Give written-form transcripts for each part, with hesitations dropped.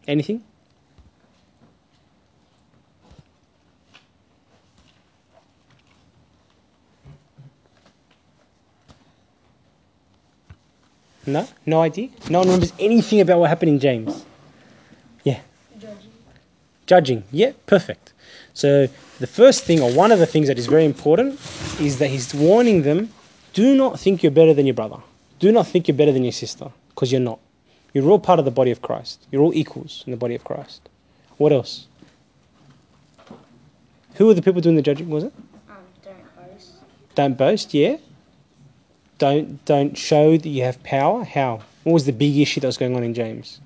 Anything? No? No idea? No one remembers anything about what happened in James? Yeah. Judging. Yeah, perfect. So the first thing, or one of the things that is very important, is that he's warning them, do not think you're better than your brother. Do not think you're better than your sister, because you're not. You're all part of the body of Christ. You're all equals in the body of Christ. What else? Who were the people doing the judging, was it? Don't boast. Don't boast, yeah. Don't show that you have power. How? What was the big issue that was going on in James?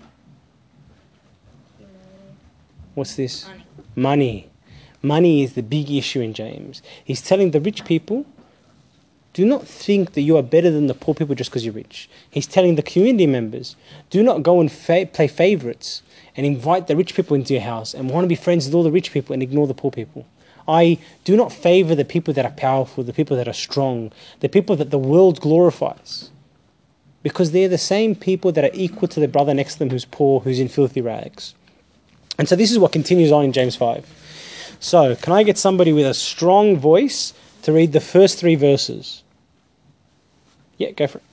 What's this? Money. Money is the big issue in James. He's telling the rich people, do not think that you are better than the poor people just because you're rich. He's telling the community members, do not go and play favourites and invite the rich people into your house and want to be friends with all the rich people and ignore the poor people. Do not favour the people that are powerful, the people that are strong, the people that the world glorifies. Because they're the same people that are equal to the brother next to them who's poor, who's in filthy rags. And so this is what continues on in James 5. So, can I get somebody with a strong voice to read the first 3 verses? Yeah, go for it.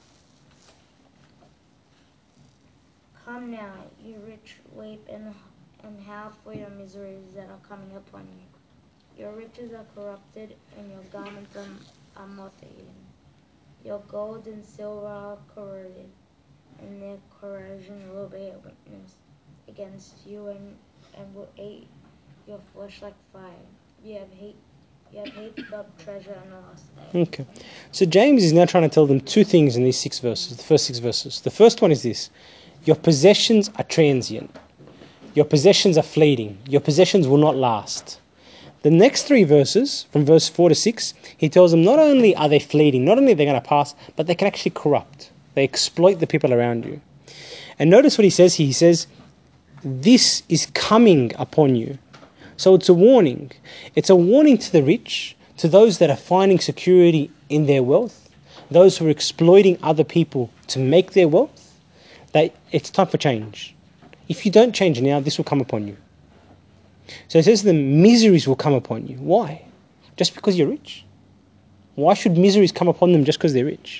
Come now, you rich, weep and howl for your miseries that are coming upon you. Your riches are corrupted, and your garments are moth-eaten. Your gold and silver are corroded, and their corrosion will be a witness against you, and will eat your flesh like fire. You have heaped up treasure in the last day. Okay. So James is now trying to tell them 2 things in these 6 verses, the first 6 verses. The first one is this: your possessions are transient. Your possessions are fleeting. Your possessions will not last. The next 3 verses, from verse 4 to 6, he tells them not only are they fleeting, not only are they going to pass, but they can actually corrupt. They exploit the people around you. And notice what he says here. He says, this is coming upon you. So it's a warning. It's a warning to the rich, to those that are finding security in their wealth, those who are exploiting other people to make their wealth, that it's time for change. If you don't change now, this will come upon you. So it says the miseries will come upon you. Why? Just because you're rich? Why should miseries come upon them just because they're rich?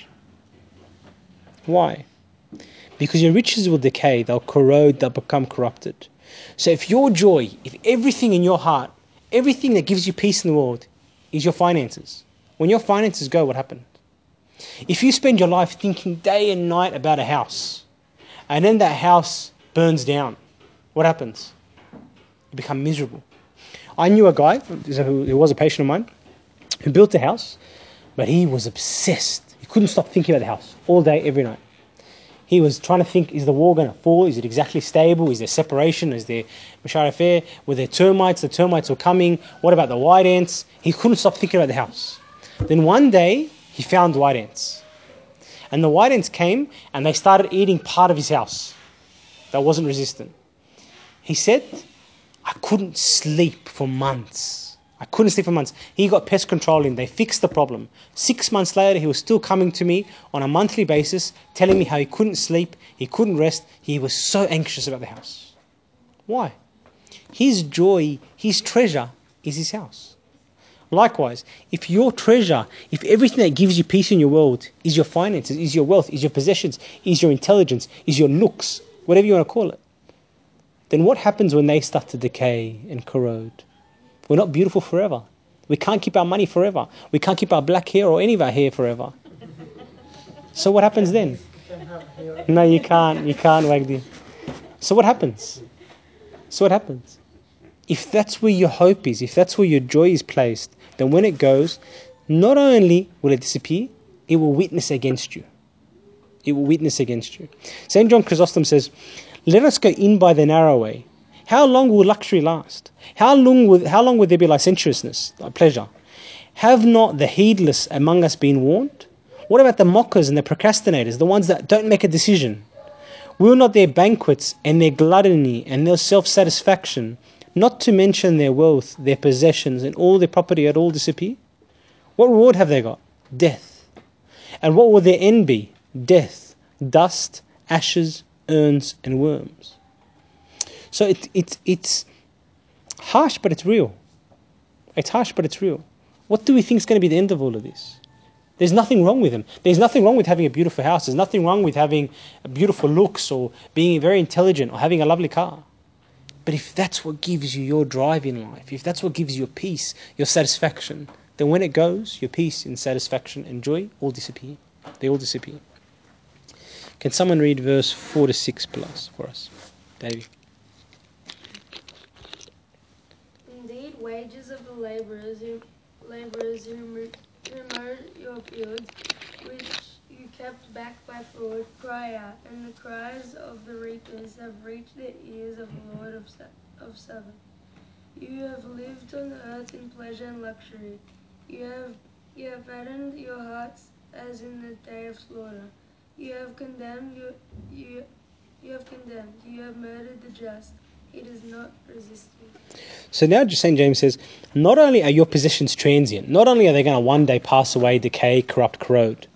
Why? Because your riches will decay, they'll corrode, they'll become corrupted. So if your joy, if everything in your heart, everything that gives you peace in the world is your finances, when your finances go, what happened? If you spend your life thinking day and night about a house, and then that house burns down, what happens? You become miserable. I knew a guy who was a patient of mine who built a house, but he was obsessed. He couldn't stop thinking about the house all day, every night. He was trying to think, is the wall going to fall? Is it exactly stable? Is there separation? Is there mashara fair? Were there termites? The termites were coming. What about the white ants? He couldn't stop thinking about the house. Then one day, he found white ants. And the white ants came and they started eating part of his house that wasn't resistant. He said, I couldn't sleep for months. He got pest control in. They fixed the problem. 6 months later, he was still coming to me on a monthly basis, telling me how he couldn't sleep, he couldn't rest. He was so anxious about the house. Why? His joy, his treasure is his house. Likewise, if your treasure, if everything that gives you peace in your world is your finances, is your wealth, is your possessions, is your intelligence, is your looks, whatever you want to call it, then what happens when they start to decay and corrode? We're not beautiful forever. We can't keep our money forever. We can't keep our black hair or any of our hair forever. So what happens then? No, you can't, Wagdi. So what happens? If that's where your hope is, if that's where your joy is placed, then when it goes, not only will it disappear, it will witness against you. St. John Chrysostom says, let us go in by the narrow way. How long will luxury last? How long will there be licentiousness, pleasure? Have not the heedless among us been warned? What about the mockers and the procrastinators, the ones that don't make a decision? Will not their banquets and their gluttony and their self-satisfaction, not to mention their wealth, their possessions, and all their property at all disappear? What reward have they got? Death. And what will their end be? Death, dust, ashes, urns, and worms. So it's harsh, but it's real. It's harsh, but it's real. What do we think is going to be the end of all of this? There's nothing wrong with them. There's nothing wrong with having a beautiful house. There's nothing wrong with having beautiful looks or being very intelligent or having a lovely car. But if that's what gives you your drive in life, if that's what gives you your peace, your satisfaction, then when it goes, your peace and satisfaction and joy all disappear. They all disappear. Can someone read verse 4 to 6 plus for us? Davey. Indeed, wages of the labourers who mowed your fields, which you kept back by fraud, cry out, and the cries of the reapers have reached the ears of the Lord of Sabaoth. You have lived on the earth in pleasure and luxury. You have fattened your hearts as in the day of slaughter. You have condemned. You have murdered the just. He does not resist you. So now St. James says, not only are your possessions transient, not only are they going to one day pass away, decay, corrupt, corrode,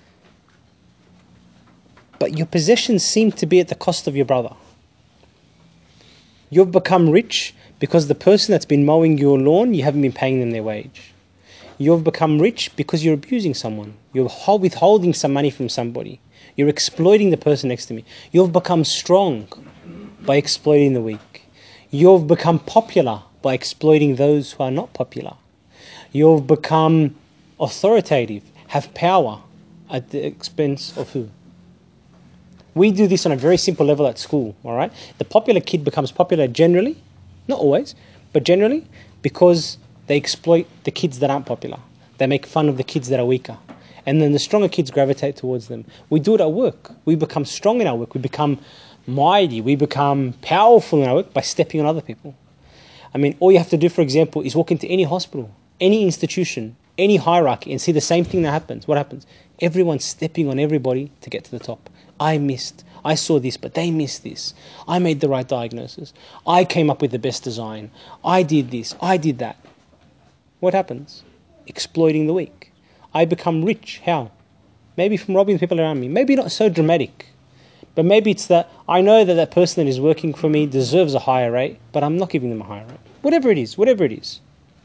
but your possessions seem to be at the cost of your brother. You've become rich because the person that's been mowing your lawn, you haven't been paying them their wage. You've become rich because you're abusing someone. You're withholding some money from somebody. You're exploiting the person next to me. You've become strong by exploiting the weak. You've become popular by exploiting those who are not popular. You've become authoritative, have power at the expense of who? We do this on a very simple level at school, all right? The popular kid becomes popular generally, not always, but generally because they exploit the kids that aren't popular. They make fun of the kids that are weaker. And then the stronger kids gravitate towards them. We do it at work. We become strong in our work. We become mighty. We become powerful in our work by stepping on other people. I mean, all you have to do, for example, is walk into any hospital, any institution, any hierarchy and see the same thing that happens. What happens? Everyone's stepping on everybody to get to the top. I missed. I saw this, but they missed this. I made the right diagnosis. I came up with the best design. I did this. I did that. What happens? Exploiting the weak. I become rich. How? Maybe from robbing people around me. Maybe not so dramatic. But maybe it's that I know that person that is working for me deserves a higher rate, but I'm not giving them a higher rate. Whatever it is.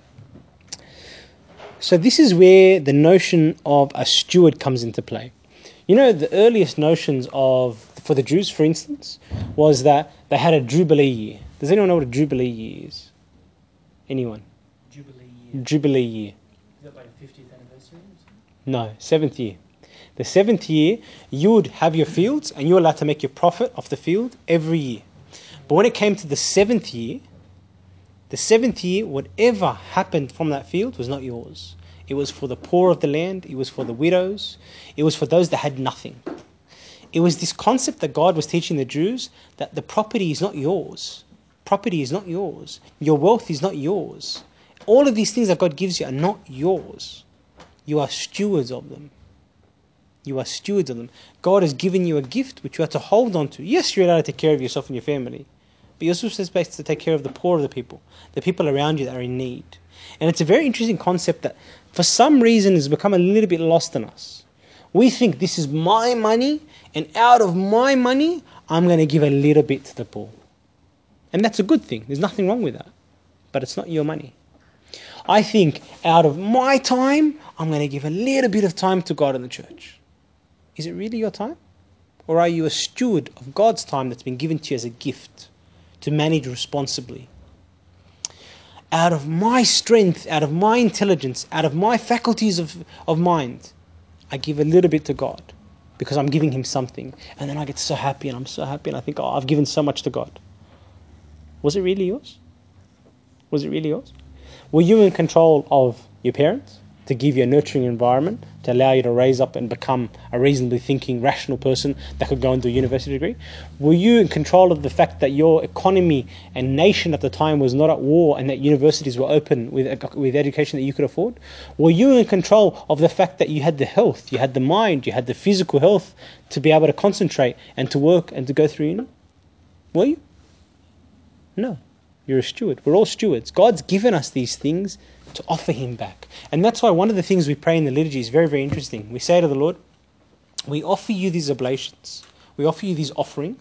So this is where the notion of a steward comes into play. You know, the earliest notions for the Jews, for instance, was that they had a Jubilee year. Does anyone know what a Jubilee year is? Anyone? Jubilee year. Is that like a 50th anniversary or something? No, 7th year. The 7th year, you would have your fields and you're allowed to make your profit off the field every year. But when it came to the 7th year, whatever happened from that field was not yours. It was for the poor of the land. It was for the widows. It was for those that had nothing. It was this concept that God was teaching the Jews that the property is not yours. Property is not yours. Your wealth is not yours. All of these things that God gives you are not yours. You are stewards of them. You are stewards of them. God has given you a gift which you have to hold on to. Yes, you're allowed to take care of yourself and your family. But you're also supposed to take care of the poor of the people around you that are in need. And it's a very interesting concept that for some reason has become a little bit lost in us. We think this is my money, and out of my money, I'm going to give a little bit to the poor. And that's a good thing. There's nothing wrong with that. But it's not your money. I think out of my time, I'm going to give a little bit of time to God and the church. Is it really your time? Or are you a steward of God's time that's been given to you as a gift to manage responsibly? Out of my strength, out of my intelligence, out of my faculties of mind, I give a little bit to God because I'm giving him something. And then I get so happy and I'm so happy and I think, I've given so much to God. Was it really yours? Was it really yours? Were you in control of your parents to give you a nurturing environment, to allow you to raise up and become a reasonably thinking, rational person that could go and do a university degree? Were you in control of the fact that your economy and nation at the time was not at war and that universities were open with education that you could afford? Were you in control of the fact that you had the health, you had the mind, you had the physical health to be able to concentrate and to work and to go through uni? Were you? No. You're a steward. We're all stewards. God's given us these things to offer him back. And that's why one of the things we pray in the liturgy is very, very interesting. We say to the Lord, we offer you these oblations. We offer you these offerings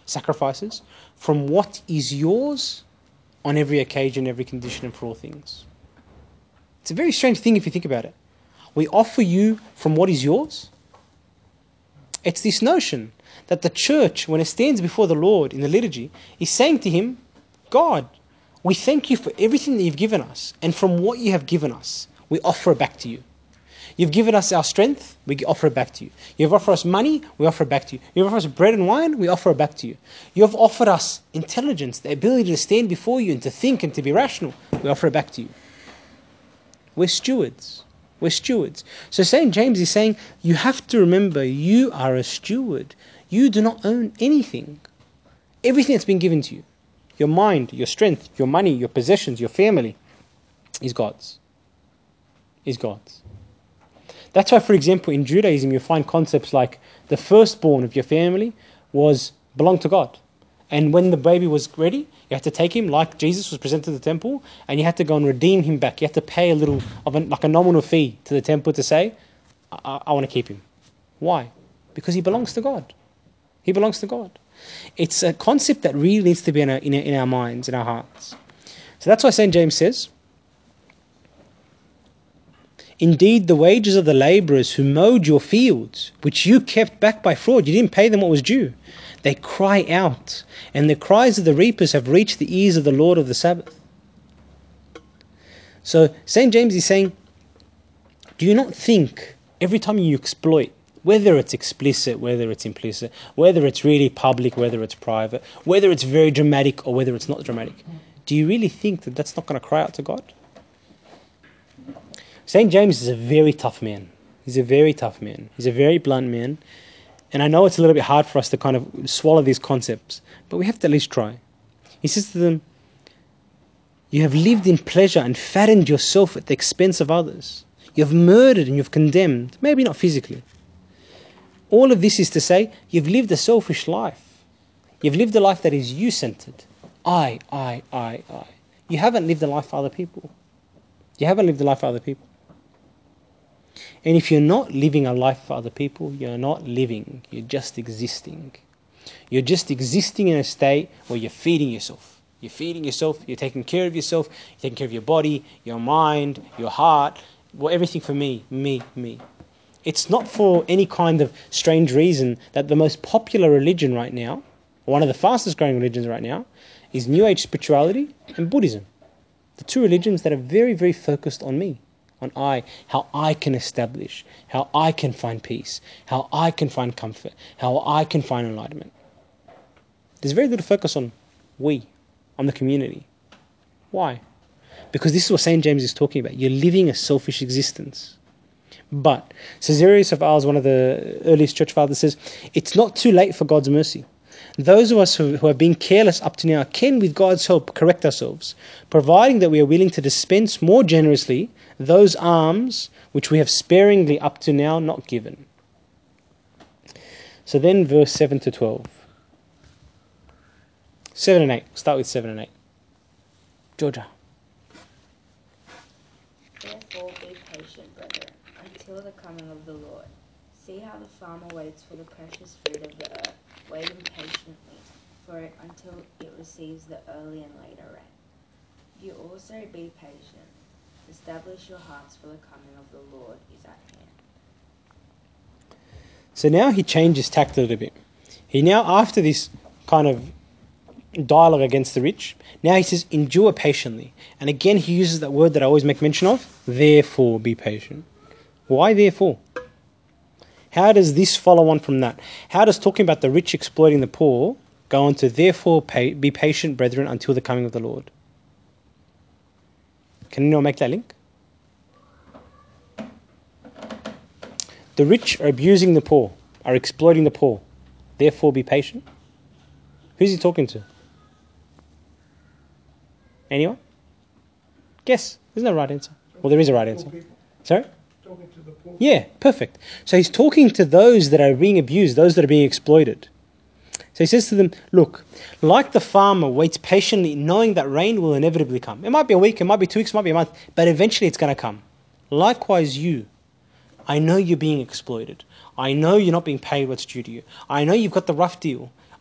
sacrifices, from what is yours on every occasion, every condition, and for all things. It's a very strange thing if you think about it. We offer you from what is yours. It's this notion that the church, when it stands before the Lord in the liturgy, is saying to him, God, we thank you for everything that you've given us, and from what you have given us, we offer it back to you. You've given us our strength, we offer it back to you. You've offered us money, we offer it back to you. You've offered us bread and wine, we offer it back to you. You've offered us intelligence, the ability to stand before you and to think and to be rational, we offer it back to you. We're stewards. We're stewards. So St. James is saying, you have to remember you are a steward. You do not own anything. Everything that's been given to you, your mind, your strength, your money, your possessions, your family, is God's. Is God's. That's why, for example, in Judaism, you find concepts like the firstborn of your family belonged to God. And when the baby was ready, you had to take him, like Jesus was presented to the temple, and you had to go and redeem him back. You had to pay a little of like a nominal fee to the temple to say, I want to keep him. Why? Because he belongs to God. He belongs to God. It's a concept that really needs to be in our minds, in our hearts. So that's why St. James says, indeed, the wages of the labourers who mowed your fields, which you kept back by fraud, you didn't pay them what was due. They cry out, and the cries of the reapers have reached the ears of the Lord of the Sabbath. So St. James is saying, do you not think every time you exploit, whether it's explicit, whether it's implicit, whether it's really public, whether it's private, whether it's very dramatic or whether it's not dramatic, do you really think that that's not going to cry out to God? St. James is a very tough man. He's a very tough man. He's a very blunt man. And I know it's a little bit hard for us to kind of swallow these concepts, but we have to at least try. He says to them, you have lived in pleasure and fattened yourself at the expense of others. You have murdered and you've condemned, maybe not physically. All of this is to say, you've lived a selfish life. You've lived a life that is you-centered. I. You haven't lived a life for other people. You haven't lived a life for other people. And if you're not living a life for other people, you're not living. You're just existing. You're just existing in a state where you're feeding yourself. You're feeding yourself. You're taking care of yourself. You're taking care of your body, your mind, your heart. Well, everything for me. It's not for any kind of strange reason that the most popular religion right now, one of the fastest growing religions right now, is New Age spirituality and Buddhism. The two religions that are very, very focused on me, on how I can establish, how I can find peace, how I can find comfort, how I can find enlightenment. There's very little focus on on the community. Why? Because this is what St. James is talking about. You're living a selfish existence. But Caesarius of Arles, one of the earliest church fathers, says, it's not too late for God's mercy. Those of us who have been careless up to now can, with God's help, correct ourselves, providing that we are willing to dispense more generously those alms which we have sparingly up to now not given. So then verse 7 to 12. 7 and 8. Start with 7 and 8. Georgia. Therefore be patient, brethren, until the coming of the Lord. See how the farmer waits for the precious fruit of the earth, waiting patiently for it until it receives the early and later rain. You also be patient. Establish your hearts, for the coming of the Lord is at hand. So now he changes tact a little bit. He now, after this kind of dialogue against the rich, now he says, endure patiently. And again, he uses that word that I always make mention of, therefore be patient. Why therefore? How does this follow on from that? How does talking about the rich exploiting the poor go on to therefore be patient, brethren, until the coming of the Lord? Can anyone make that link? The rich are abusing the poor, are exploiting the poor. Therefore be patient. Who's he talking to? Anyone? Guess. Isn't that a right answer? Well, there is a right answer. Sorry? Talking to the poor. Yeah, perfect. So he's talking to those that are being abused, those that are being exploited. So he says to them, look, like the farmer waits patiently knowing that rain will inevitably come. It might be a week, it might be 2 weeks, it might be a month, but eventually it's going to come. Likewise you, I know you're being exploited. I know you're not being paid what's due to you. I know you've got the rough deal.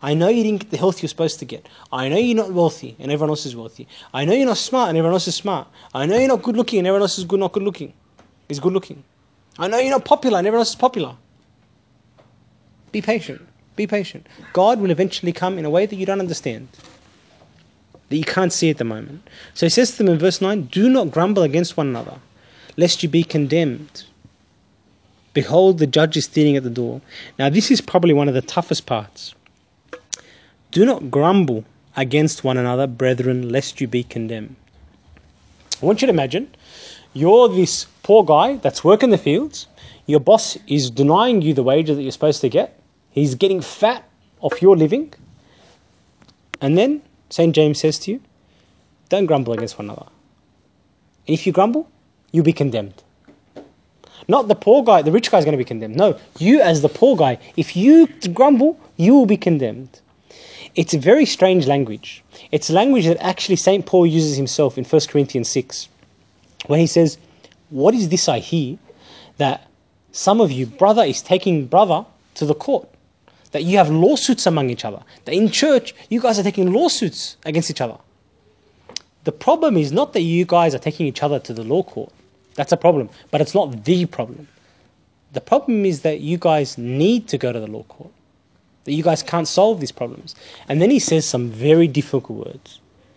I know you didn't get the health you're supposed to get. I know you're not wealthy and everyone else is wealthy. I know you're not smart and everyone else is smart. I know you're not good looking and everyone else is not good looking. Is good looking. I know you're not popular and everyone else is popular. Be patient. Be patient. God will eventually come in a way that you don't understand, that you can't see at the moment. So he says to them in verse 9, do not grumble against one another, lest you be condemned. Behold, the judge is standing at the door. Now this is probably one of the toughest parts. Do not grumble against one another, brethren, lest you be condemned. I want you to imagine, you're this poor guy that's working the fields. Your boss is denying you the wages that you're supposed to get. He's getting fat off your living. And then St. James says to you, don't grumble against one another. And if you grumble, you'll be condemned. Not the poor guy, the rich guy is going to be condemned. No, you as the poor guy, if you grumble, you will be condemned. It's a very strange language. It's language that actually St. Paul uses himself in 1 Corinthians 6. When he says, what is this I hear? That some of you, brother is taking brother to the court. That you have lawsuits among each other. That in church, you guys are taking lawsuits against each other. The problem is not that you guys are taking each other to the law court. That's a problem. But it's not the problem. The problem is that you guys need to go to the law court. That you guys can't solve these problems. And then he says some very difficult words.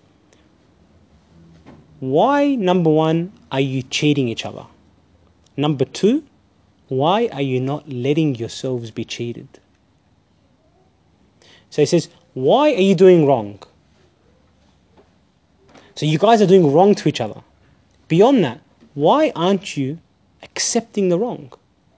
Why, number one, are you cheating each other? Number two, why are you not letting yourselves be cheated? So he says, why are you doing wrong? So you guys are doing wrong to each other. Beyond that, why aren't you accepting the wrong?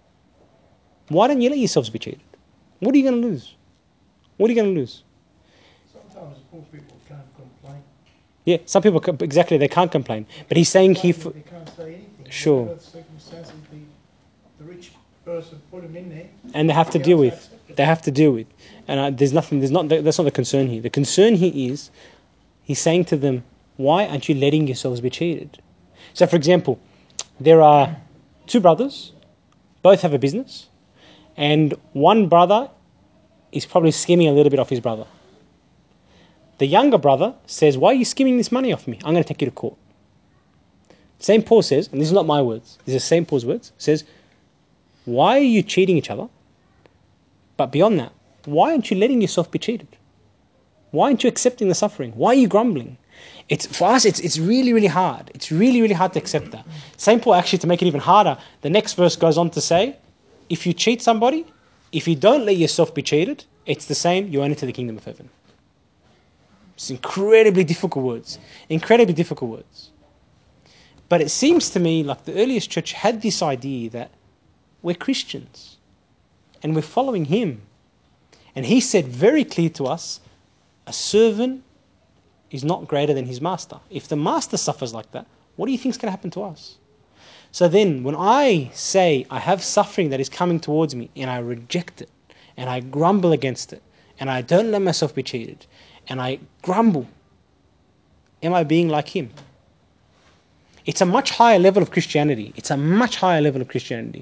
Why don't you let yourselves be cheated? What are you going to lose? What are you going to lose? Sometimes poor people can't complain. Yeah, some people, exactly, they can't complain. But he's saying They here... can't say anything. Sure. Whatever circumstances the rich person put them in there. And they have to deal with. They have to deal with. And that's not the concern here. The concern here is, he's saying to them, why aren't you letting yourselves be cheated? So for example, there are two brothers, both have a business, and one brother is probably skimming a little bit off his brother. The younger brother says, why are you skimming this money off me? I'm going to take you to court. St. Paul says, and this is not my words, these are St. Paul's words, says, why are you cheating each other? But beyond that, why aren't you letting yourself be cheated? Why aren't you accepting the suffering? Why are you grumbling? For us, it's really, really hard. It's really, really hard to accept that. St. Paul, actually, to make it even harder, the next verse goes on to say, if you cheat somebody, if you don't let yourself be cheated, it's the same, you enter the kingdom of heaven. It's incredibly difficult words. Incredibly difficult words. But it seems to me like the earliest church had this idea that we're Christians and we're following him. And he said very clear to us, a servant is not greater than his master. If the master suffers like that, what do you think is going to happen to us? So then, when I say I have suffering that is coming towards me and I reject it, and I grumble against it, and I don't let myself be cheated, and I grumble, am I being like him? It's a much higher level of Christianity. It's a much higher level of Christianity.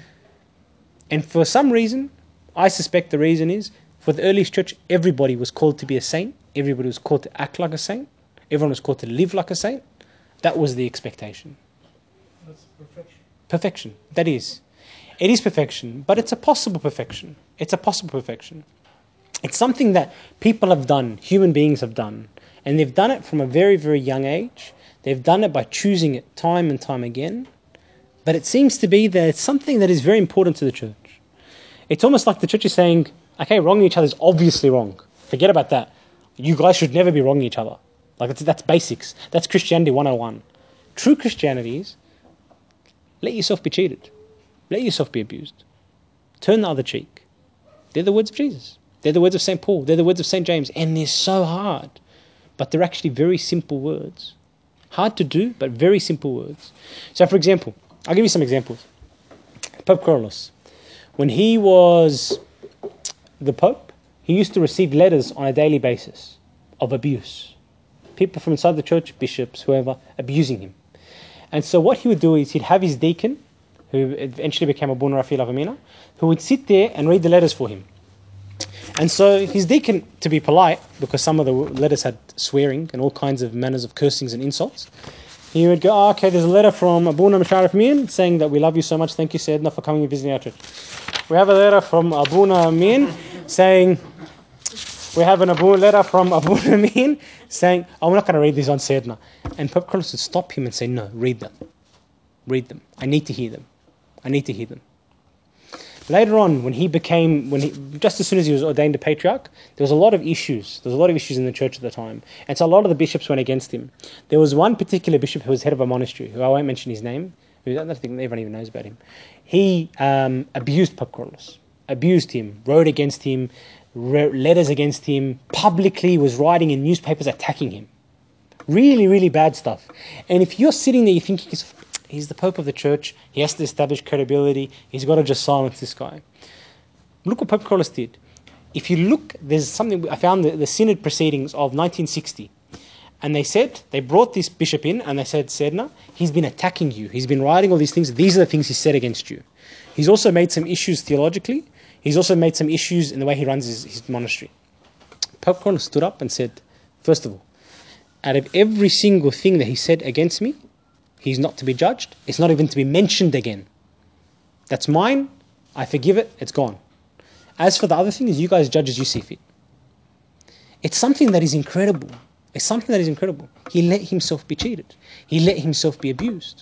And for some reason, I suspect the reason is, for the earliest church, everybody was called to be a saint. Everybody was called to act like a saint. Everyone was called to live like a saint. That was the expectation. That's perfection. Perfection, that is. It is perfection, but it's a possible perfection. It's a possible perfection. It's something that people have done, human beings have done. And they've done it from a very, very young age. They've done it by choosing it time and time again. But it seems to be that it's something that is very important to the church. It's almost like the church is saying, okay, wronging each other is obviously wrong. Forget about that. You guys should never be wronging each other. Like that's basics. That's Christianity 101. True Christianity is, let yourself be cheated. Let yourself be abused. Turn the other cheek. They're the words of Jesus. They're the words of St. Paul. They're the words of St. James. And they're so hard. But they're actually very simple words. Hard to do, but very simple words. So for example, I'll give you some examples. Pope Kyrillos. When he was the Pope, he used to receive letters on a daily basis of abuse. People from inside the church, bishops, whoever, abusing him. And so what he would do is he'd have his deacon, who eventually became Abuna Rafael Avamina, who would sit there and read the letters for him. And so his deacon, to be polite, because some of the letters had swearing and all kinds of manners of cursings and insults, he would go, oh, okay, there's a letter from Abuna Musharraf Min saying that we love you so much. Thank you, Sayyidina, for coming and visiting our church. We have a letter from Abuna Min saying, oh, we're not going to read these on Sayyidina. And Pope Carlos would stop him and say, no, read them. Read them. I need to hear them. I need to hear them. Later on, just as soon as he was ordained a patriarch, there was a lot of issues. There was a lot of issues in the church at the time. And so a lot of the bishops went against him. There was one particular bishop who was head of a monastery, who I won't mention his name, who I don't think everyone even knows about him. He abused Pope Carlos, abused him, wrote against him, wrote letters against him, publicly was writing in newspapers attacking him. Really, really bad stuff. And if you're sitting there, you're thinking, he's the Pope of the Church, he has to establish credibility, he's got to just silence this guy. Look what Pope Carlos did. If you look, there's something, I found the Synod proceedings of 1960, and they brought this bishop in, and they said, Sedna, he's been attacking you, he's been writing all these things are the things he said against you. He's also made some issues theologically, he's also made some issues in the way he runs his monastery. Pope Carlos stood up and said, first of all, out of every single thing that he said against me, he's not to be judged. It's not even to be mentioned again. That's mine. I forgive it. It's gone. As for the other things, you guys judge as you see fit. It's something that is incredible. It's something that is incredible. He let himself be cheated. He let himself be abused.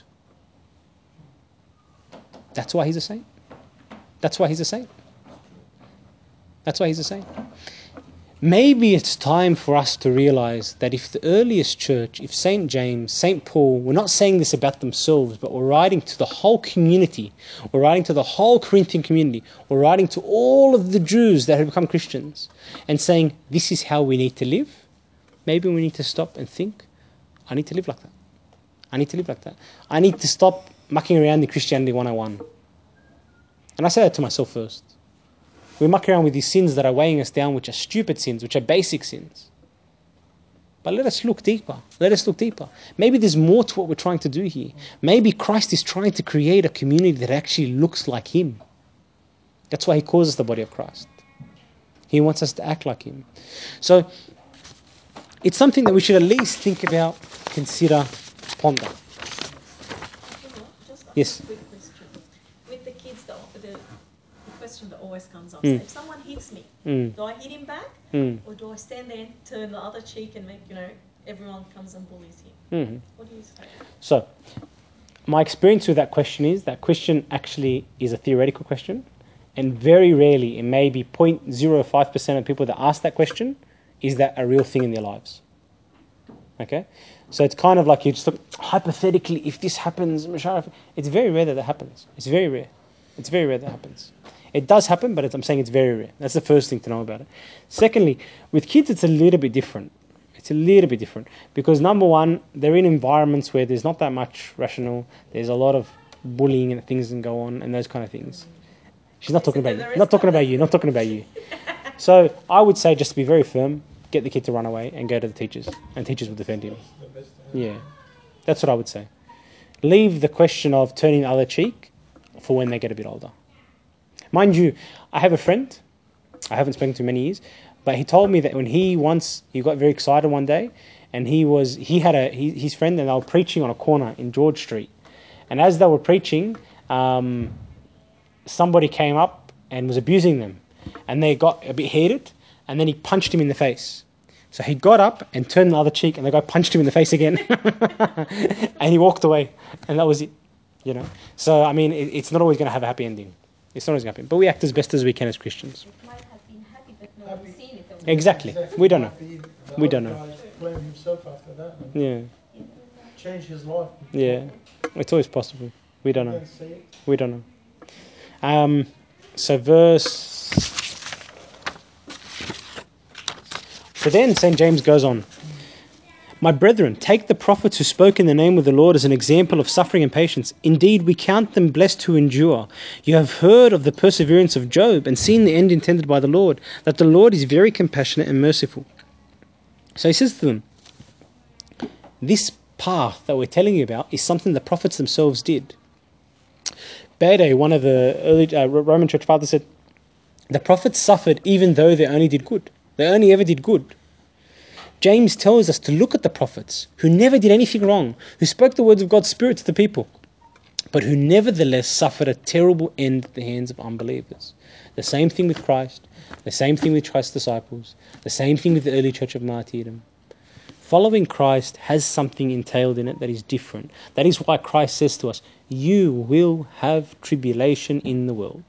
That's why he's a saint. That's why he's a saint. That's why he's a saint. Maybe it's time for us to realize that if the earliest church, if St. James, St. Paul, were not saying this about themselves, but were writing to the whole community, were writing to the whole Corinthian community, were writing to all of the Jews that had become Christians, and saying, this is how we need to live, maybe we need to stop and think, I need to live like that. I need to live like that. I need to stop mucking around in Christianity 101. And I say that to myself first. We muck around with these sins that are weighing us down, which are stupid sins, which are basic sins. But let us look deeper. Let us look deeper. Maybe there's more to what we're trying to do here. Maybe Christ is trying to create a community that actually looks like Him. That's why He calls us the body of Christ. He wants us to act like Him. So, it's something that we should at least think about, consider, ponder. Yes? Quick question. With the kids, the question that always comes up. Mm. So if someone hits me, Mm. do I hit him back? Mm. Or do I stand there and turn the other cheek and make, everyone comes and bullies him? Mm-hmm. What do you say? So, my experience with that question actually is a theoretical question, and very rarely, it may be 0.05% of people that ask that question, is that a real thing in their lives. Okay? So it's kind of like you just look, hypothetically, if this happens, it's very rare that happens. It's very rare. It's very rare that happens. It does happen, but I'm saying it's very rare. That's the first thing to know about it. Secondly, with kids, it's a little bit different. It's a little bit different because, number one, they're in environments where there's not that much rational. There's a lot of bullying and things that go on and those kind of things. She's not talking about you. Not talking about you. Not talking about you. So I would say just to be very firm, get the kid to run away and go to the teachers, and teachers will defend him. Yeah, that's what I would say. Leave the question of turning the other cheek for when they get a bit older. Mind you, I have a friend, I haven't spoken to in many years, but he told me that when he got very excited one day, and he had his friend, and they were preaching on a corner in George Street. And as they were preaching, somebody came up and was abusing them. And they got a bit heated, and then he punched him in the face. So he got up and turned the other cheek, and the guy punched him in the face again. And he walked away, and that was it. So, I mean, it's not always going to have a happy ending. It's not always going to happen. But we act as best as we can as Christians. It might have been happy, but no one's seen it. Exactly. We don't know. We don't know. Blame himself after that. Yeah. Change his life. Yeah. It's always possible. We don't know. We don't know. So then St. James goes on. My brethren, take the prophets who spoke in the name of the Lord as an example of suffering and patience. Indeed, we count them blessed who endure. You have heard of the perseverance of Job and seen the end intended by the Lord, that the Lord is very compassionate and merciful. So he says to them, this path that we're telling you about is something the prophets themselves did. Bede, one of the early Roman church fathers, said, The prophets suffered even though they only did good. They only ever did good. James tells us to look at the prophets who never did anything wrong, who spoke the words of God's Spirit to the people, but who nevertheless suffered a terrible end at the hands of unbelievers. The same thing with Christ, the same thing with Christ's disciples, the same thing with the early church of martyrdom. Following Christ has something entailed in it that is different. That is why Christ says to us, you will have tribulation in the world.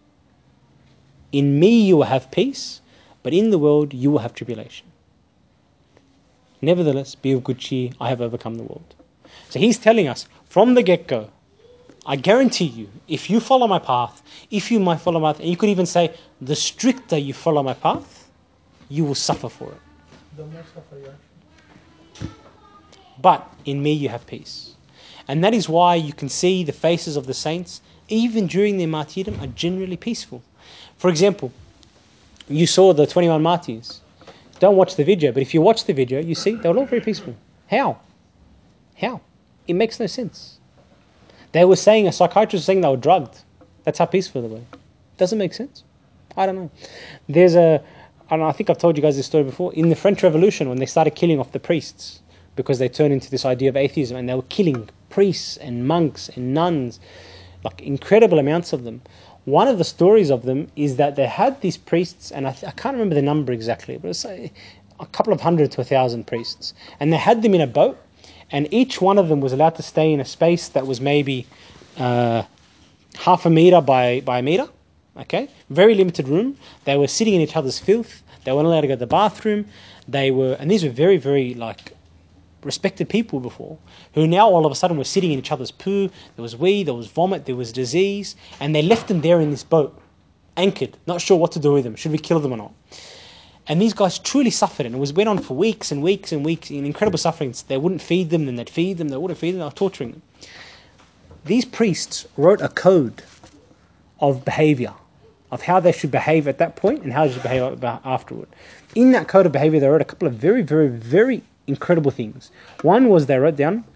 In me you will have peace, but in the world you will have tribulation. Nevertheless, be of good cheer, I have overcome the world. So he's telling us, from the get-go, I guarantee you, if you follow my path, if you might follow my path, and you could even say, the stricter you follow my path, you will suffer for it. The more suffer you actually. But in me you have peace. And that is why you can see the faces of the saints, even during their martyrdom, are generally peaceful. For example, you saw the 21 martyrs. Don't watch the video, but if you watch the video, you see they were all very peaceful. How? It makes no sense. They were saying, a psychiatrist was saying they were drugged. That's how peaceful they were. Doesn't make sense. I don't know. I think I've told you guys this story before. In the French Revolution, when they started killing off the priests, because they turned into this idea of atheism, and they were killing priests and monks and nuns, like incredible amounts of them. One of the stories of them is that they had these priests, and I can't remember the number exactly, but it was a couple of 100 to 1,000 priests. And they had them in a boat, and each one of them was allowed to stay in a space that was maybe half a meter by a meter. Okay, very limited room. They were sitting in each other's filth. They weren't allowed to go to the bathroom. And these were very, very respected people before, who now all of a sudden were sitting in each other's poo. There was wee, there was vomit, there was disease, and they left them there in this boat, anchored, not sure what to do with them. Should we kill them or not? And these guys truly suffered, and it went on for weeks and weeks and weeks in incredible sufferings. They wouldn't feed them, then they'd feed them, they wouldn't feed them, they were torturing them. These priests wrote a code of behavior, of how they should behave at that point and how they should behave afterward. In that code of behavior, they wrote a couple of very, very, very incredible things. One was they wrote down,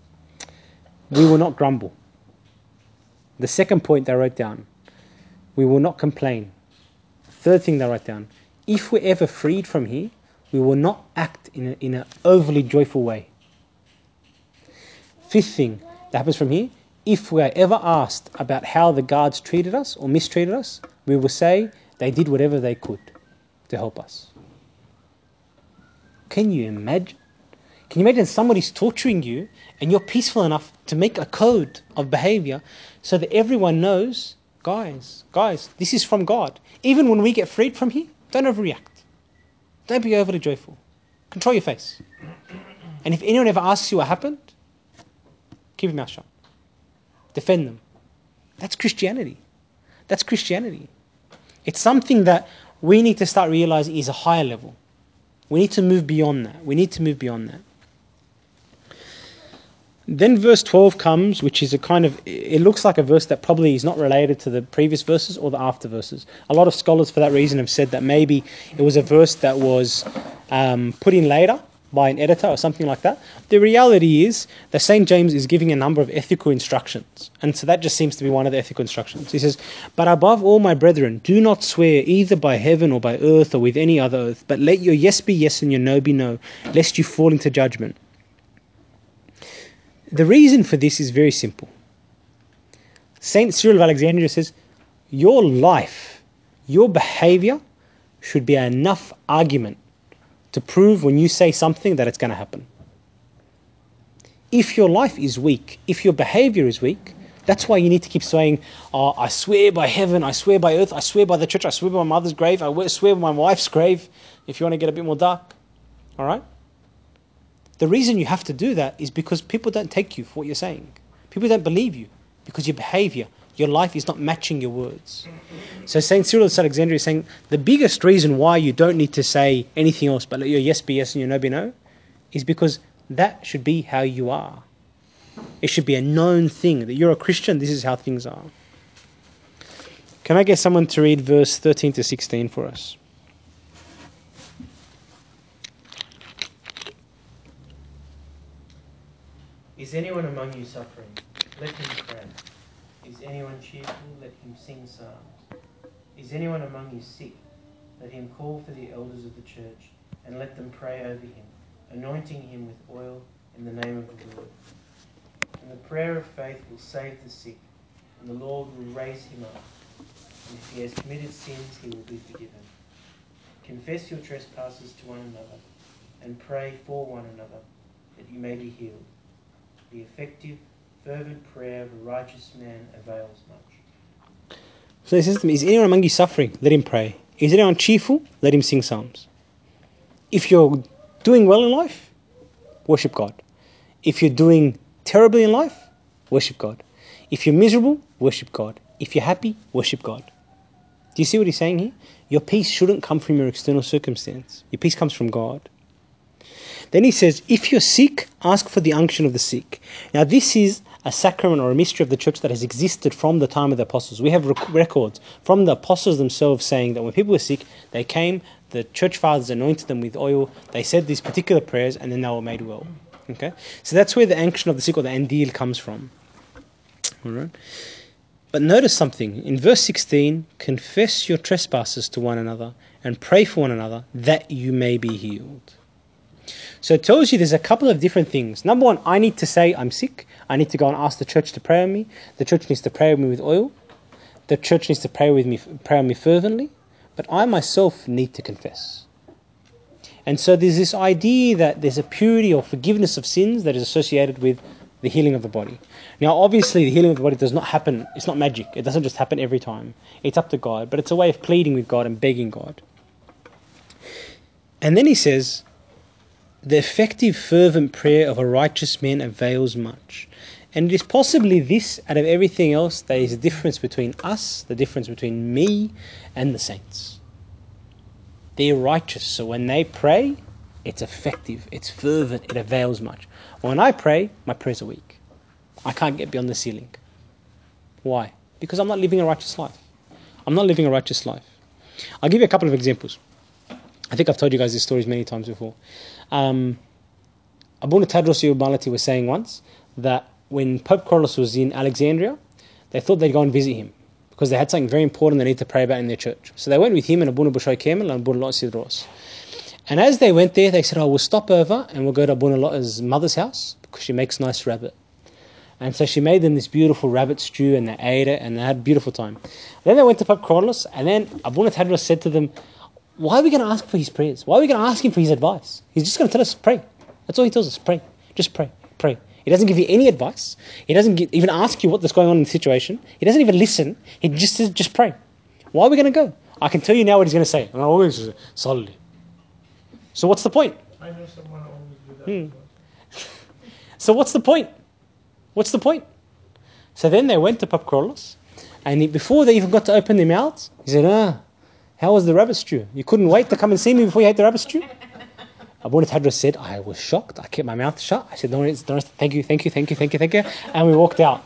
we will not grumble. The second point they wrote down, we will not complain. Third thing they wrote down, if we're ever freed from here, we will not act in an overly joyful way. Fifth thing that happens from here, if we are ever asked about how the guards treated us or mistreated us, we will say they did whatever they could to help us. Can you imagine? Can you imagine somebody's torturing you and you're peaceful enough to make a code of behavior so that everyone knows, guys, this is from God. Even when we get freed from here, don't overreact. Don't be overly joyful. Control your face. And if anyone ever asks you what happened, keep your mouth shut. Defend them. That's Christianity. That's Christianity. It's something that we need to start realizing is a higher level. We need to move beyond that. Then verse 12 comes, which is it looks like a verse that probably is not related to the previous verses or the after verses. A lot of scholars for that reason have said that maybe it was a verse that was put in later by an editor or something like that. The reality is that St. James is giving a number of ethical instructions, and so that just seems to be one of the ethical instructions. He says, but above all, my brethren, do not swear either by heaven or by earth or with any other oath, but let your yes be yes and your no be no, lest you fall into judgment. The reason for this is very simple. St. Cyril of Alexandria says, your life, your behavior should be enough argument to prove when you say something that it's going to happen. If your life is weak, if your behavior is weak, that's why you need to keep saying, I swear by heaven, I swear by earth, I swear by the church, I swear by my mother's grave, I swear by my wife's grave, if you want to get a bit more dark. All right? The reason you have to do that is because people don't take you for what you're saying. People don't believe you because your behavior, your life is not matching your words. So St. Cyril of Alexandria is saying the biggest reason why you don't need to say anything else but let your yes be yes and your no be no is because that should be how you are. It should be a known thing that you're a Christian, this is how things are. Can I get someone to read verse 13 to 16 for us? Is anyone among you suffering? Let him pray. Is anyone cheerful? Let him sing psalms. Is anyone among you sick? Let him call for the elders of the church and let them pray over him, anointing him with oil in the name of the Lord. And the prayer of faith will save the sick, and the Lord will raise him up. And if he has committed sins, he will be forgiven. Confess your trespasses to one another, and pray for one another, that you may be healed. The effective, fervent prayer of a righteous man avails much. So he says to me, is anyone among you suffering? Let him pray. Is anyone cheerful? Let him sing psalms. If you're doing well in life, worship God. If you're doing terribly in life, worship God. If you're miserable, worship God. If you're happy, worship God. Do you see what he's saying here? Your peace shouldn't come from your external circumstance. Your peace comes from God. Then he says, if you're sick, ask for the unction of the sick. Now this is a sacrament or a mystery of the church that has existed from the time of the apostles. We have records from the apostles themselves saying that when people were sick, they came, the church fathers anointed them with oil, they said these particular prayers, and then they were made well. Okay, so that's where the unction of the sick or the andil comes from. All right. But notice something. In verse 16, confess your trespasses to one another and pray for one another that you may be healed. So it tells you there's a couple of different things. Number one, I need to say I'm sick. I need to go and ask the church to pray on me. The church needs to pray on me with oil. The church needs to pray on me fervently. But I myself need to confess. And so there's this idea that there's a purity or forgiveness of sins that is associated with the healing of the body. Now, obviously, the healing of the body does not happen. It's not magic. It doesn't just happen every time. It's up to God. But it's a way of pleading with God and begging God. And then he says, the effective, fervent prayer of a righteous man avails much. And it is possibly this, out of everything else, that is the difference between us, the difference between me and the saints. They're righteous, so when they pray, it's effective, it's fervent, it avails much. When I pray, my prayers are weak. I can't get beyond the ceiling. Why? Because I'm not living a righteous life. I'm not living a righteous life. I'll give you a couple of examples. I think I've told you guys these stories many times before. Abuna Tadros Malati was saying once that when Pope Carlos was in Alexandria, they thought they'd go and visit him because they had something very important they need to pray about in their church. So they went with him and Abuna Bushoy Kemal and Abuna Lot Sidros. And as they went there, they said, we'll stop over and we'll go to Abuna Lot's mother's house because she makes nice rabbit. And so she made them this beautiful rabbit stew and they ate it and they had a beautiful time. Then they went to Pope Carlos and then Abuna Tadros said to them, why are we going to ask for his prayers? Why are we going to ask him for his advice? He's just going to tell us, pray. That's all he tells us, pray. Just pray, pray. He doesn't give you any advice. He doesn't even ask you what's going on in the situation. He doesn't even listen. He just says, just pray. Why are we going to go? I can tell you now what he's going to say. And I always say, Salli. So what's the point? I know someone always do that. So what's the point? What's the point? So then they went to Pope Carlos, and before they even got to open their mouths, he said, how was the rabbit stew? You couldn't wait to come and see me before you ate the rabbit stew? Abuna Tadros said, I was shocked. I kept my mouth shut. I said, no, thank you. And we walked out.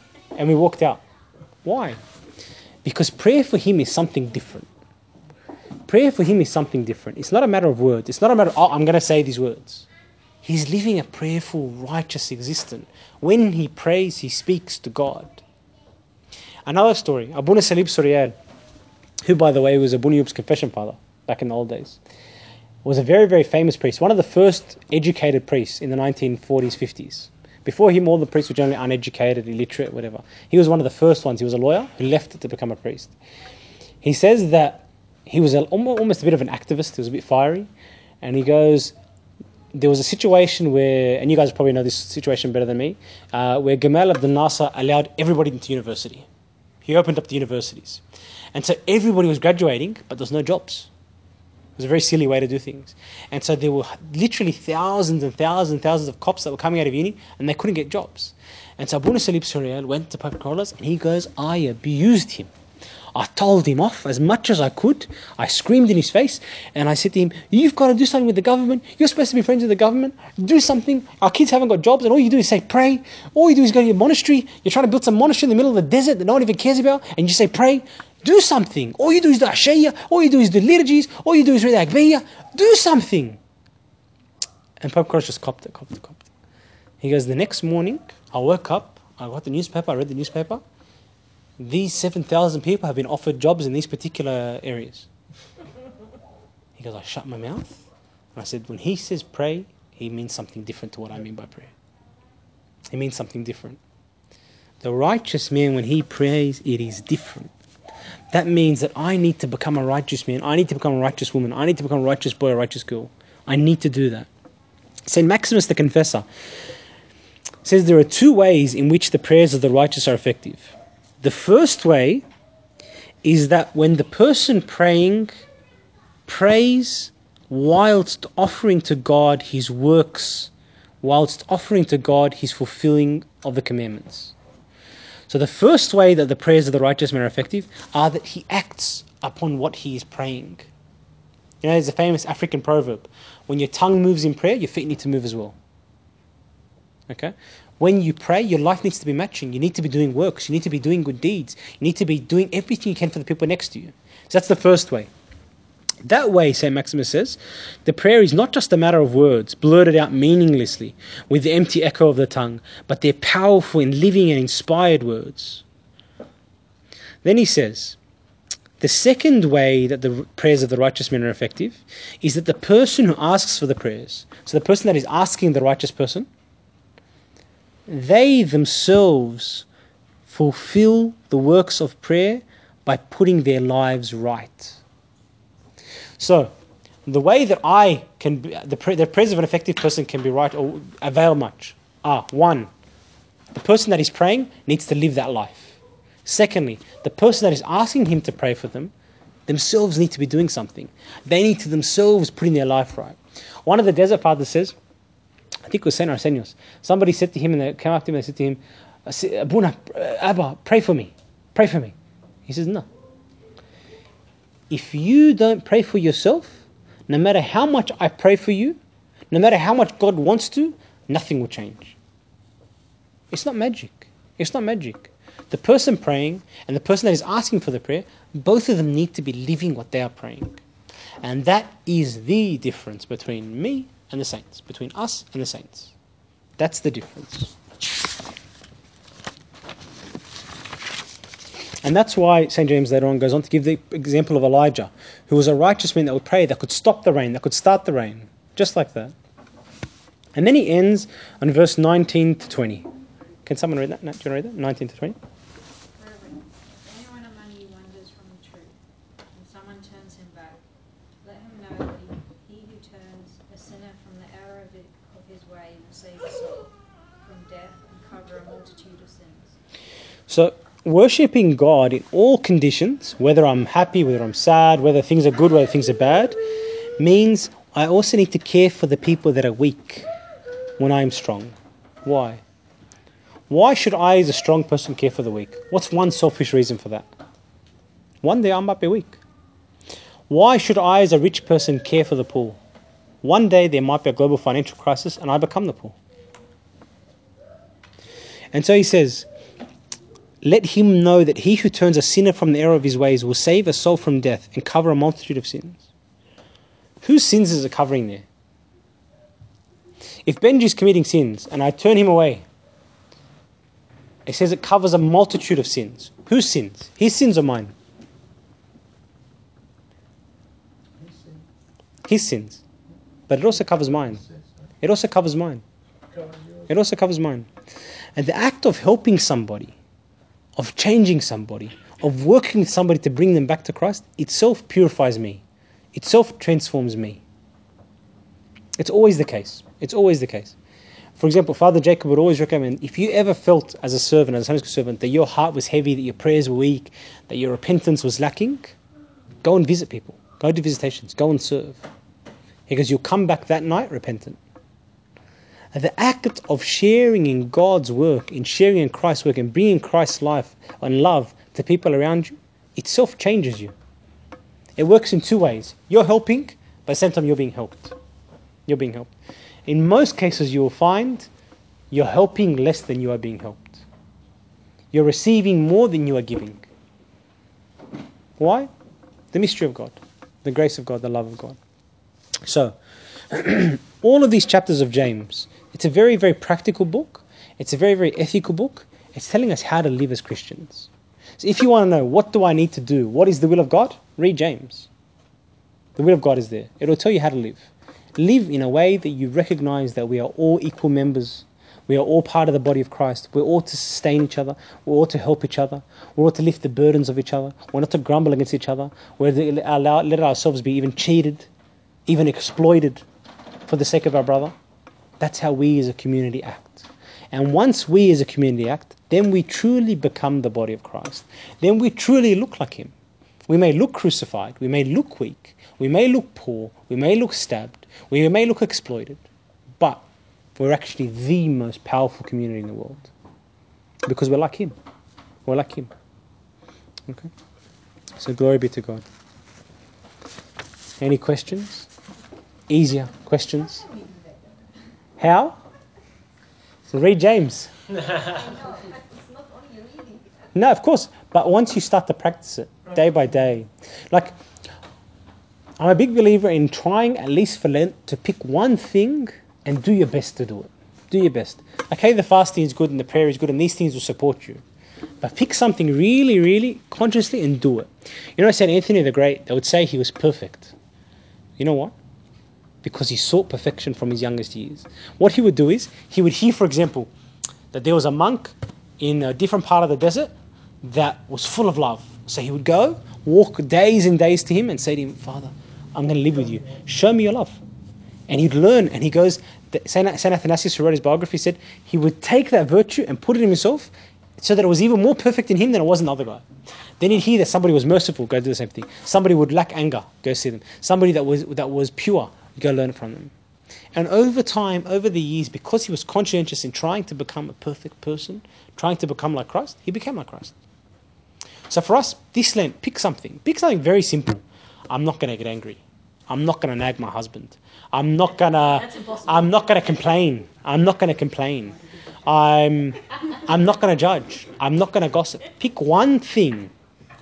Why? Because prayer for him is something different. Prayer for him is something different. It's not a matter of words. It's not a matter of, I'm going to say these words. He's living a prayerful, righteous existence. When he prays, he speaks to God. Another story, Abuna Salib Suriel, who, by the way, was Abuna Yub's confession father back in the old days, was a very, very famous priest, one of the first educated priests in the 1940s, 50s. Before him, all the priests were generally uneducated, illiterate, whatever. He was one of the first ones. He was a lawyer who left it to become a priest. He says that he was almost a bit of an activist. He was a bit fiery. And he goes, there was a situation where, and you guys probably know this situation better than me, where Gamal Abdel Nasser allowed everybody into university. He opened up the universities. And so everybody was graduating, but there was no jobs. It was a very silly way to do things. And so there were literally thousands and thousands and thousands of cops that were coming out of uni, and they couldn't get jobs. And so Abuna Salib Suriel went to Pope Carlos, and he goes, I abused him. I told him off as much as I could. I screamed in his face, and I said to him, you've got to do something with the government. You're supposed to be friends with the government. Do something. Our kids haven't got jobs, and all you do is say, pray. All you do is go to your monastery. You're trying to build some monastery in the middle of the desert that no one even cares about, and you say, pray. Do something. All you do is do Ashaya. All you do is do liturgies. All you do is read Agbeya. Do something. And Pope Carlos just copped it. He goes, the next morning, I woke up, I got the newspaper, I read the newspaper. these 7,000 people have been offered jobs in these particular areas. He goes, I shut my mouth. And I said, when he says pray, he means something different to what I mean by prayer. He means something different. The righteous man, when he prays, it is different. That means that I need to become a righteous man. I need to become a righteous woman. I need to become a righteous boy, a righteous girl. I need to do that. St. Maximus the Confessor says there are two ways in which the prayers of the righteous are effective. The first way is that when the person praying prays whilst offering to God his works, whilst offering to God his fulfilling of the commandments. So the first way that the prayers of the righteous man are effective are that he acts upon what he is praying. You know, there's a famous African proverb. When your tongue moves in prayer, your feet need to move as well. Okay? When you pray, your life needs to be matching. You need to be doing works. You need to be doing good deeds. You need to be doing everything you can for the people next to you. So that's the first way. That way, St. Maximus says, the prayer is not just a matter of words, blurted out meaninglessly with the empty echo of the tongue, but they're powerful and living and inspired words. Then he says, the second way that the prayers of the righteous men are effective is that the person who asks for the prayers, so the person that is asking the righteous person, they themselves fulfill the works of prayer by putting their lives right. So, the way that I can be, the prayers of an effective person can be right or avail much are, one, the person that is praying needs to live that life. Secondly, the person that is asking him to pray for them themselves need to be doing something. They need to themselves putting their life right. One of the desert fathers says, I think it was Saint Arsenios, somebody said to him, and they came up to him and they said to him, Abuna, Abba, pray for me. Pray for me. He says, no. If you don't pray for yourself, no matter how much I pray for you, no matter how much God wants to, nothing will change. It's not magic. It's not magic. The person praying and the person that is asking for the prayer, both of them need to be living what they are praying. And that is the difference between me and the saints, between us and the saints. That's the difference. And that's why St. James later on goes on to give the example of Elijah, who was a righteous man that would pray, that could stop the rain, that could start the rain, just like that. And then he ends on verse 19 to 20. Can someone read that? No, do you want to read that? 19 to 20. Brethren, if anyone among you wanders from the truth, and someone turns him back, let him know that he who turns a sinner from the error of his way will save a soul from death and cover a multitude of sins. So, worshipping God in all conditions, whether I'm happy, whether I'm sad, whether things are good, whether things are bad, means I also need to care for the people that are weak when I'm strong. Why? Why should I, as a strong person, care for the weak? What's one selfish reason for that? One day I might be weak. Why should I, as a rich person, care for the poor? One day there might be a global financial crisis and I become the poor. And so he says, let him know that he who turns a sinner from the error of his ways will save a soul from death and cover a multitude of sins. Whose sins is it covering there? If Benji's committing sins and I turn him away, it says it covers a multitude of sins. Whose sins? His sins or mine? His sins. But it also covers mine. It also covers mine. It also covers mine. And the act of helping somebody, of changing somebody, of working with somebody to bring them back to Christ, itself purifies me. Itself transforms me. It's always the case. It's always the case. For example, Father Jacob would always recommend, if you ever felt as a servant, as a Sunday school servant, that your heart was heavy, that your prayers were weak, that your repentance was lacking, go and visit people. Go do visitations. Go and serve. Because you'll come back that night repentant. And the act of sharing in God's work, in sharing in Christ's work, and bringing Christ's life and love to people around you, itself changes you. It works in two ways. You're helping, but at the same time you're being helped. You're being helped. In most cases you will find you're helping less than you are being helped. You're receiving more than you are giving. Why? The mystery of God, the grace of God, the love of God. So, all of these chapters of James, it's a very, very practical book. It's a very, very ethical book. It's telling us how to live as Christians. So if you want to know, what do I need to do? What is the will of God? Read James. The will of God is there. It will tell you how to live. Live in a way that you recognize that we are all equal members. We are all part of the body of Christ. We're all to sustain each other. We're all to help each other. We're all to lift the burdens of each other. We're not to grumble against each other. We're to let ourselves be even cheated, even exploited for the sake of our brother. That's how we as a community act. And once we as a community act, then we truly become the body of Christ. Then we truly look like him. We may look crucified. We may look weak. We may look poor. We may look stabbed. We may look exploited. But we're actually the most powerful community in the world. Because we're like him. We're like him. Okay? So glory be to God. Any questions? Easier questions? How? So read James. I know, but it's not only reading. No, of course. But once you start to practice it, day by day. Like, I'm a big believer in trying, at least for Lent, to pick one thing and do your best to do it. Do your best. Okay, the fasting is good and the prayer is good and these things will support you. But pick something really, really consciously and do it. You know, St. Anthony the Great, they would say he was perfect. You know what? Because he sought perfection from his youngest years. What he would do is, he would hear, for example, that there was a monk in a different part of the desert that was full of love. So he would go, walk days and days to him and say to him, Father, I'm going to live with you. Show me your love. And he'd learn, and he goes, St. Athanasius, who wrote his biography, said he would take that virtue and put it in himself so that it was even more perfect in him than it was in the other guy. Then he'd hear that somebody was merciful, go do the same thing. Somebody would lack anger, go see them. Somebody that was pure, go learn from them. And over time, over the years, because he was conscientious in trying to become a perfect person, trying to become like Christ, he became like Christ. So for us, this Lent, pick something. Pick something very simple. I'm not going to get angry. I'm not going to nag my husband. I'm not going to complain. I'm not going to complain. I'm not going to judge. I'm not going to gossip. Pick one thing,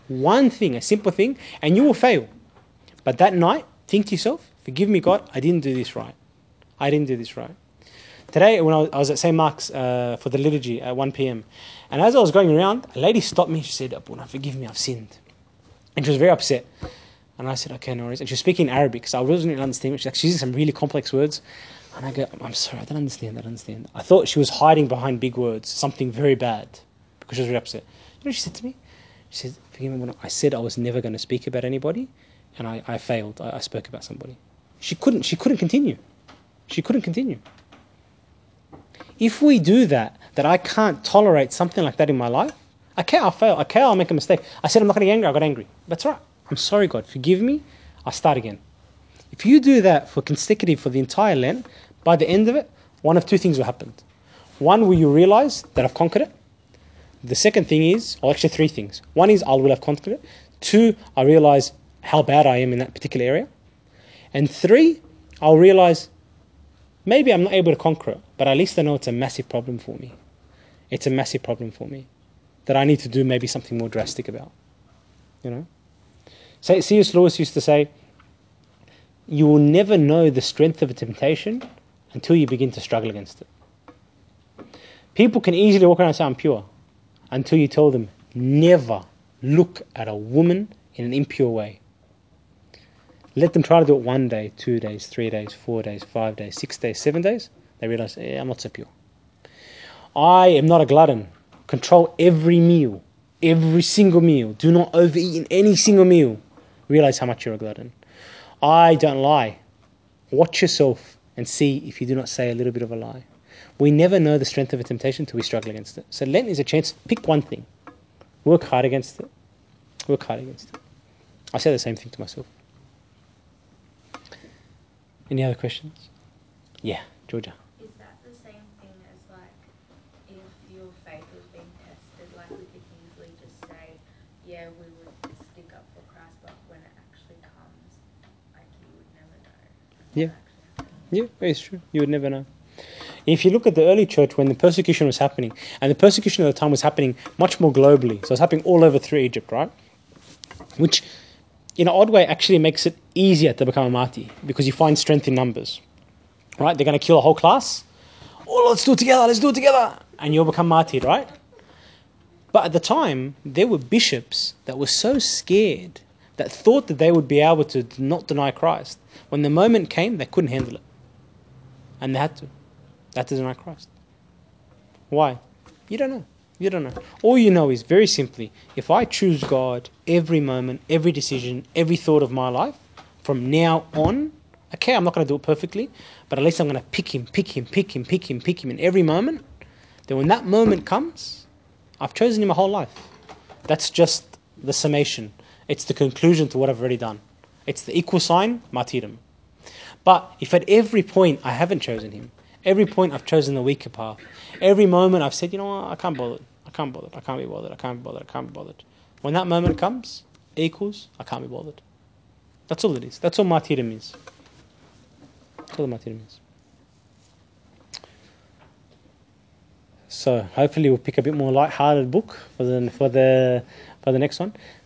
a simple thing, and you will fail. But that night, think to yourself, forgive me, God, I didn't do this right. I didn't do this right. Today, when I was at St. Mark's for the liturgy at 1 p.m, and as I was going around, a lady stopped me. She said, Abuna, forgive me, I've sinned. And she was very upset. And I said, okay, no worries. And she was speaking Arabic, so I wasn't understanding. She's using some really complex words. And I go, I'm sorry, I don't understand. I thought she was hiding behind big words, something very bad, because she was very upset. You know what she said to me? She said, forgive me, I said I was never going to speak about anybody, and I failed. I spoke about somebody. She couldn't continue. She couldn't continue. If we do that I can't tolerate something like that in my life, okay, I'll fail. Okay, I'll make a mistake. I said I'm not going to get angry. I got angry. That's right. I'm sorry, God. Forgive me. I'll start again. If you do that for the entire Lent, by the end of it, one of two things will happen. One, will you realize that I've conquered it? The second thing is, or actually three things. One is, I will have conquered it. Two, I realize how bad I am in that particular area. And three, I'll realize maybe I'm not able to conquer it, but at least I know it's a massive problem for me. It's a massive problem for me that I need to do maybe something more drastic about. You know? So C.S. Lewis used to say, you will never know the strength of a temptation until you begin to struggle against it. People can easily walk around and say, I'm pure, until you tell them, never look at a woman in an impure way. Let them try to do it 1 day, 2 days, 3 days, 4 days, 5 days, 6 days, 7 days. They realize, I'm not so pure. I am not a glutton. Control every meal, every single meal. Do not overeat in any single meal. Realize how much you're a glutton. I don't lie. Watch yourself and see if you do not say a little bit of a lie. We never know the strength of a temptation until we struggle against it. So Lent is a chance. Pick one thing. Work hard against it. Work hard against it. I say the same thing to myself. Any other questions? Yeah, Georgia. Is that the same thing as like if your faith was being tested, like we could easily just say, yeah, we would stick up for Christ, but when it actually comes, like you would never know. Yeah. Yeah, it's true. You would never know. If you look at the early church when the persecution was happening, and the persecution at the time was happening much more globally, so it's happening all over through Egypt, right? Which, in an odd way, actually makes it easier to become a martyr, because you find strength in numbers, right? They're going to kill a whole class. Oh, let's do it together, and you'll become martyred, right? But at the time, there were bishops that were so scared, that thought that they would be able to not deny Christ. When the moment came, they couldn't handle it. And they had to. They had to deny Christ. Why? You don't know. You don't know. All you know is, very simply, if I choose God every moment, every decision, every thought of my life, from now on, okay, I'm not going to do it perfectly, but at least I'm going to pick him in every moment, then when that moment comes, I've chosen him my whole life. That's just the summation. It's the conclusion to what I've already done. It's the equal sign, martyrdom. But if at every point I haven't chosen him, every point I've chosen the weaker path, every moment I've said, you know what, I can't be bothered, I can't be bothered. When that moment comes, equals, I can't be bothered. That's all it is. That's all martyrdom is. That's all the martyrdom is. So hopefully we'll pick a bit more light-hearted book for the next one.